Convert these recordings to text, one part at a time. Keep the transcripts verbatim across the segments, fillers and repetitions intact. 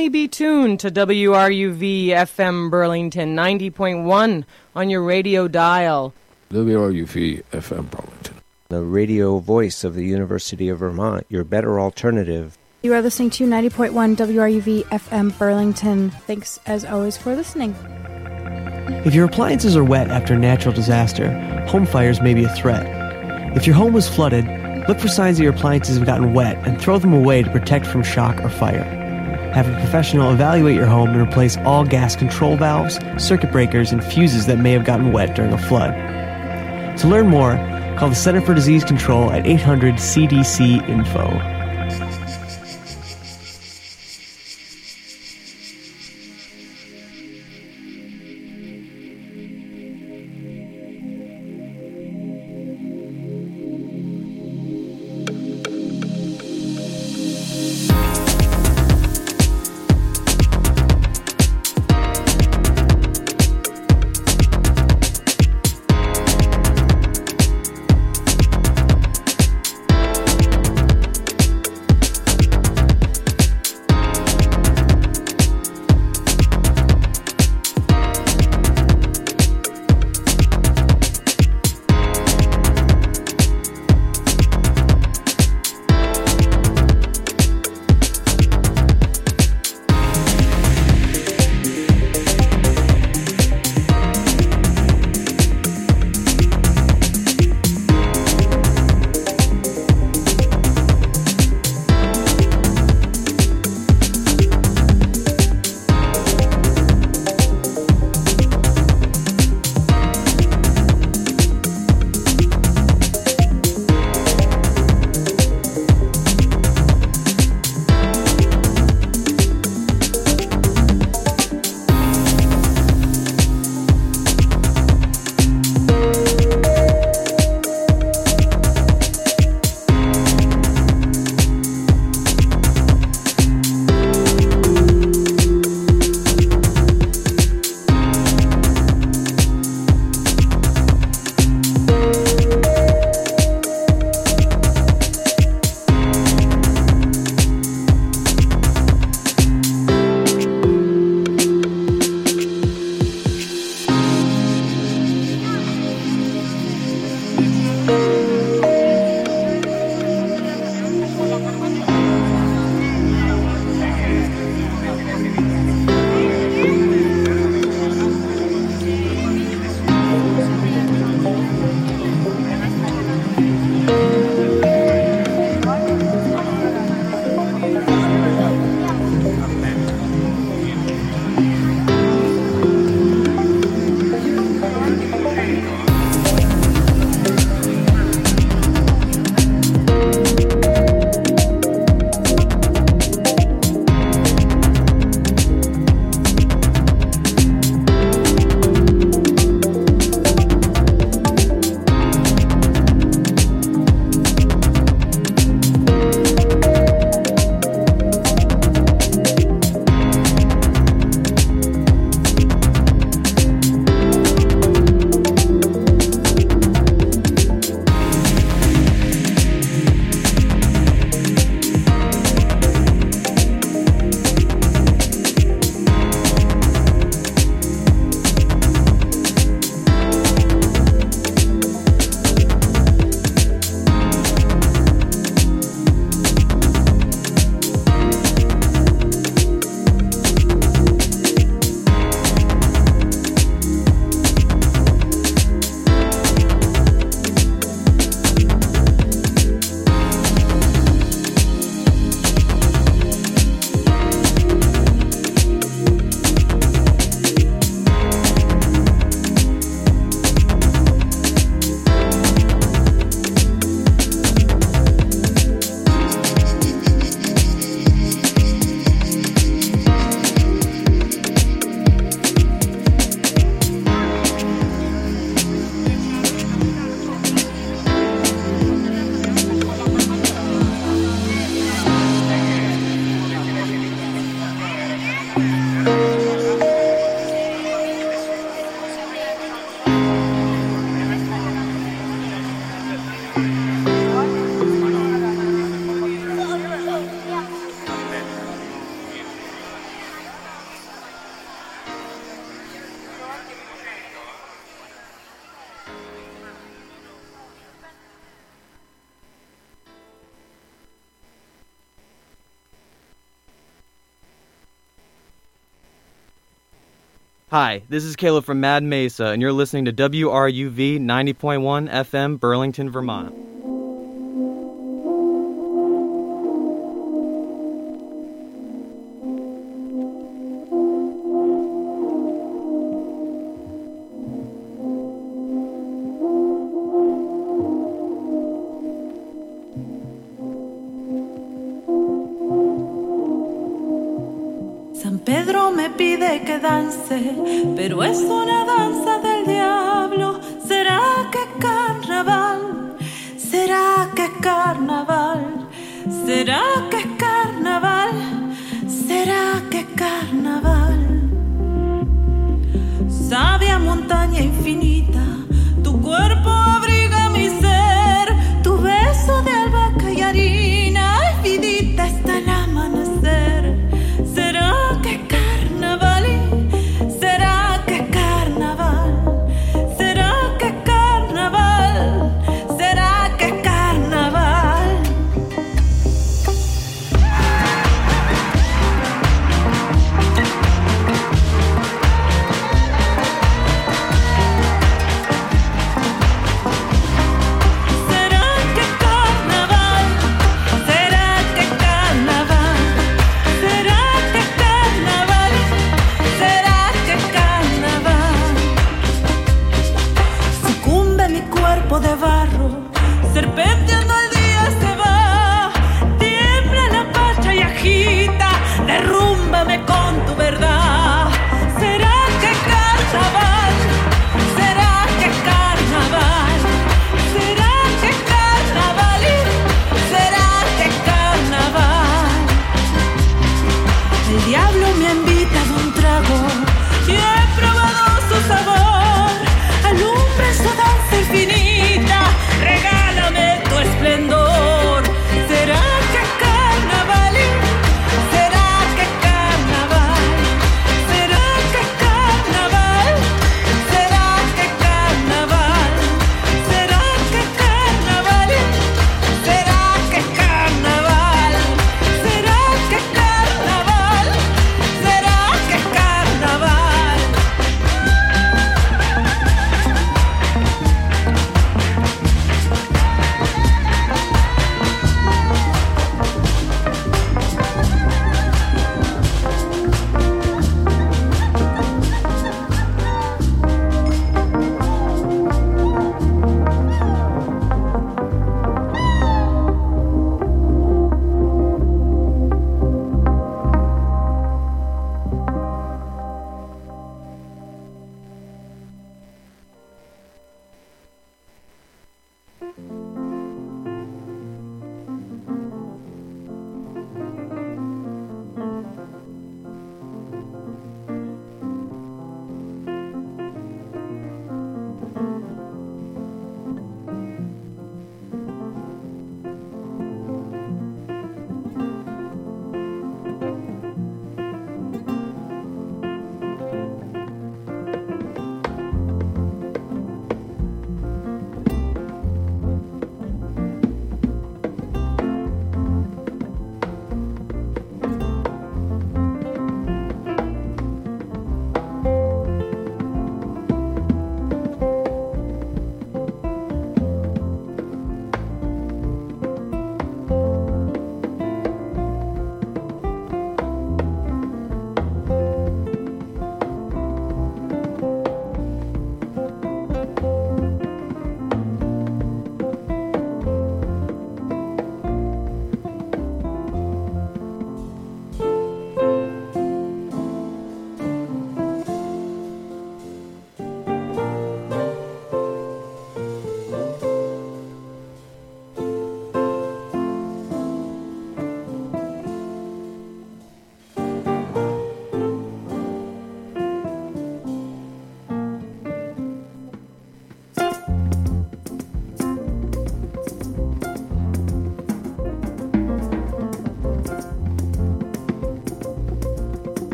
only be tuned to W R U V F M Burlington ninety point one on your radio dial. W R U V F M Burlington, the radio voice of the University of Vermont, your better alternative. You are listening to ninety point one W R U V F M Burlington. Thanks, as always, for listening. If your appliances are wet after a natural disaster, home fires may be a threat. If your home was flooded, look for signs that your appliances have gotten wet and throw them away to protect from shock or fire. Have a professional evaluate your home and replace all gas control valves, circuit breakers, and fuses that may have gotten wet during a flood. To learn more, call the Center for Disease Control at eight hundred C D C info. Hi, this is Caleb from Mad Mesa, and you're listening to W R U V ninety point one F M, Burlington, Vermont. Pedro me pide que dance, pero es una danza del diablo. ¿Será que es carnaval? ¿Será que es carnaval? ¿Será que es carnaval? ¿Será que es carnaval? Sabia montaña infinita, tu cuerpo abriga mi ser, tu beso de albahaca y harina, ay vidita hasta el amanecer. ¿Será que es carnaval? ¿Será que es carnaval? ¿Será que es carnaval? ¿Será que es carnaval? De barro, serpenteando el día se va, tiembla la pacha y agita, derrúmbame con tu verdad. ¿Será que es carnaval? ¿Será que es carnaval? ¿Será que es carnaval? ¿Será que es carnaval? El diablo me ha invitado un trago y he probado su sabor, alumbra su danza infinita.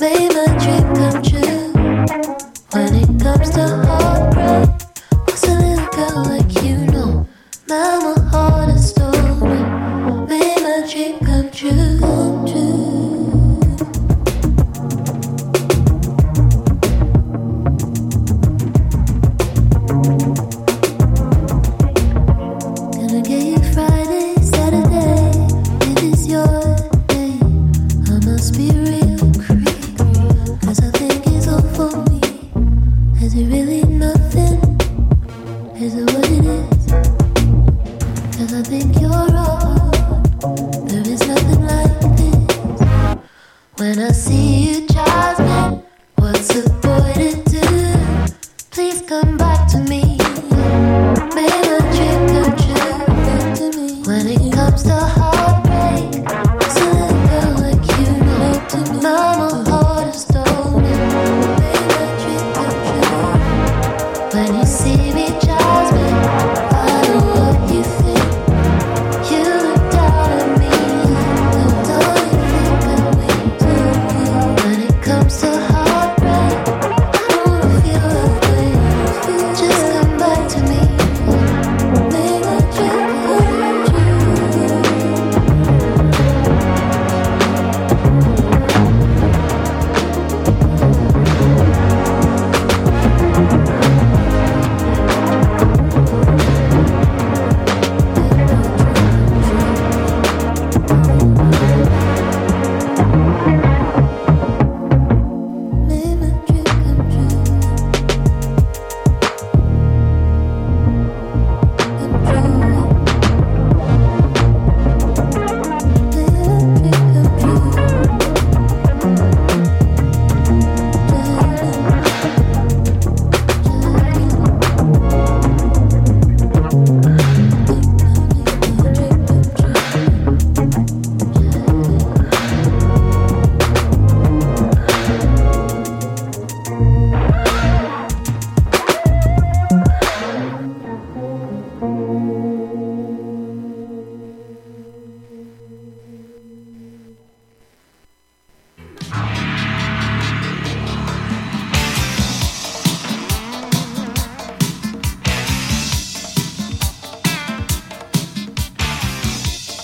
made my dream come true. When it comes to heartbreak, what's a little girl like you know? Now my heart is stolen. Made my dream come true, come true. Gonna get you Friday, Saturday. It is your day. I must be real creep, 'cause I think it's all for me. Is it really nothing? Is it what it is? 'Cause I think you're wrong. There is nothing like this. When I see you, Jasmine, what's a boy to do? Please come back to me. Make a dream come true. When it comes to heartbreak, what's a little girl like you know? Now my heart is stolen. Make a dream come true. When you see me, Jasmine, I know what you think. You look down at me, don't you think I'm weak too? When it comes to heartbreak, I don't wanna feel that way. Just come back to me. Make a dream come true. Make my dream come true. Come true. Make my dream come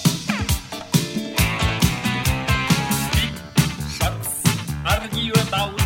Argi og dáð